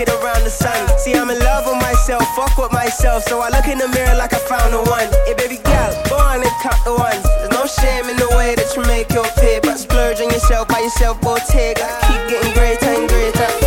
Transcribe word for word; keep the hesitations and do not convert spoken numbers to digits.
it around the sun. See, I'm in love with myself, fuck with myself. So I look in the mirror like I found the one. Hey baby girl, go on and cut the ones. There's no shame in the way that you make your pay, but splurge on yourself by yourself, go take. I keep getting greater and greater.